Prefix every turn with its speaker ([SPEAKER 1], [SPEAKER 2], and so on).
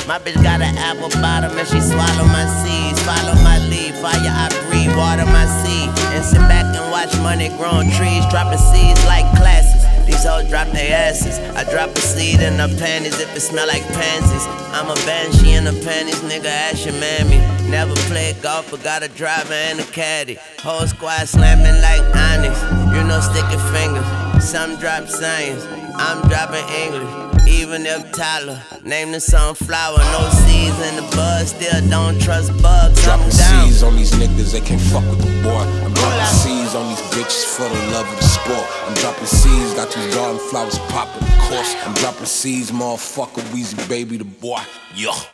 [SPEAKER 1] My bitch got an apple bottom and she swallow my seeds. Follow my lead, fire I breathe, water my seed. And sit back and watch money growing trees, dropping seeds like classes. These hoes drop their asses. I drop a seed in her panties if it smell like pansies. I'm a banshee in her panties, nigga, ask your mammy. Never played golf but got a driver and a caddy. Whole squad slamming like Onyx. You know sticky fingers. Some drop science, I'm dropping English. Even if Tyler named the sunflower, no seeds in the bud, still don't trust bugs.
[SPEAKER 2] Dropping seeds on these niggas, they can't fuck with the boy. I'm dropping seeds on these bitches for the love of the sport. I'm dropping seeds, got these garden flowers popping, of course. I'm dropping seeds, motherfucker, Weezy baby, the boy. Yo.